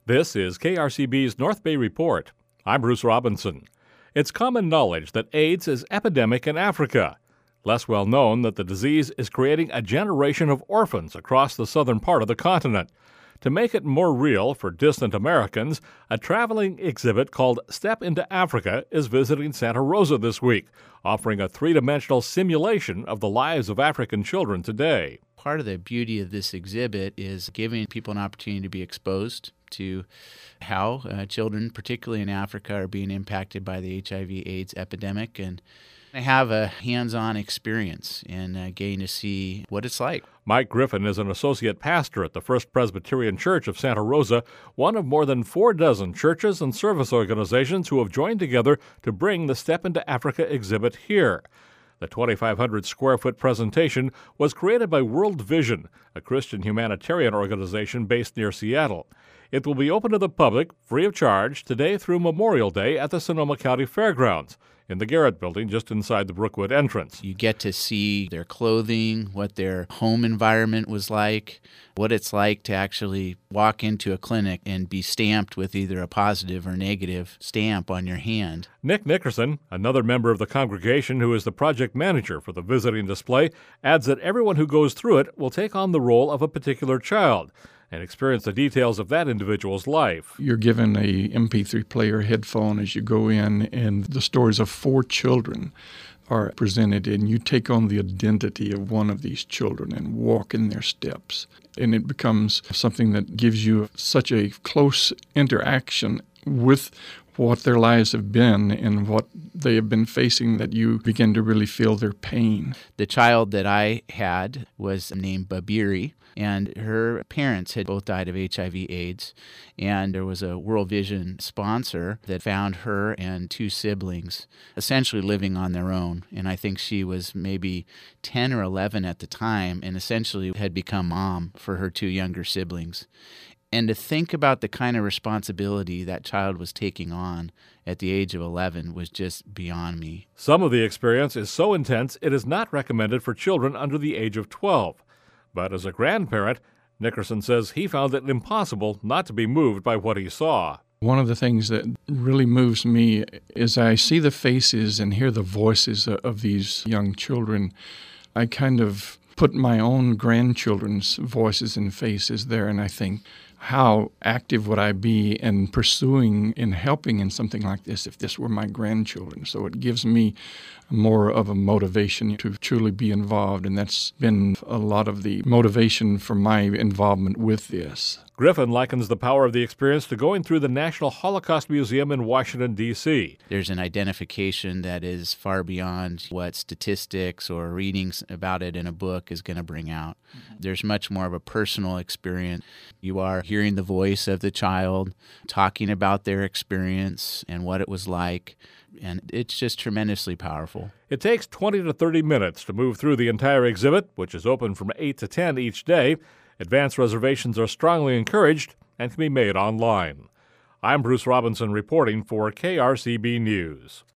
This is KRCB's North Bay Report. I'm Bruce Robinson. It's common knowledge that AIDS is epidemic in Africa. Less well known that the disease is creating a generation of orphans across the southern part of the continent. To make it more real for distant Americans, a traveling exhibit called Step into Africa is visiting Santa Rosa this week, offering a three-dimensional simulation of the lives of African children today. Part of the beauty of this exhibit is giving people an opportunity to be exposed to how children, particularly in Africa, are being impacted by the HIV/AIDS epidemic, and I have a hands-on experience in getting to see what it's like. Mike Griffin is an associate pastor at the First Presbyterian Church of Santa Rosa, one of more than 4 churches and service organizations who have joined together to bring the Step into Africa exhibit here. The 2,500-square-foot presentation was created by World Vision, a Christian humanitarian organization based near Seattle. It will be open to the public, free of charge, today through Memorial Day at the Sonoma County Fairgrounds, in the Garrett Building just inside the Brookwood entrance. You get to see their clothing, what their home environment was like, what it's like to actually walk into a clinic and be stamped with either a positive or negative stamp on your hand. Nick Nickerson, another member of the congregation who is the project manager for the visiting display, adds that everyone who goes through it will take on the role of a particular child and experience the details of that individual's life. You're given a MP3 player headphone as you go in, and the stories of 4 children are presented, and you take on the identity of one of these children and walk in their steps. And it becomes something that gives you such a close interaction with what their lives have been and what they have been facing that you begin to really feel their pain. The child that I had was named Babiri, and her parents had both died of HIV/AIDS, and there was a World Vision sponsor that found her and 2 siblings essentially living on their own. And I think she was maybe 10 or 11 at the time and essentially had become mom for her 2 younger siblings. And to think about the kind of responsibility that child was taking on at the age of 11 was just beyond me. Some of the experience is so intense it is not recommended for children under the age of 12. But as a grandparent, Nickerson says he found it impossible not to be moved by what he saw. One of the things that really moves me is I see the faces and hear the voices of these young children. I kind of put my own grandchildren's voices and faces there, and I think, how active would I be in pursuing and helping in something like this if this were my grandchildren? So it gives me more of a motivation to truly be involved, and that's been a lot of the motivation for my involvement with this. Griffin likens the power of the experience to going through the National Holocaust Museum in Washington, D.C. There's an identification that is far beyond what statistics or readings about it in a book is going to bring out. There's much more of a personal experience. You are hearing the voice of the child, talking about their experience and what it was like, and it's just tremendously powerful. It takes 20 to 30 minutes to move through the entire exhibit, which is open from 8 to 10 each day. Advance reservations are strongly encouraged and can be made online. I'm Bruce Robinson reporting for KRCB News.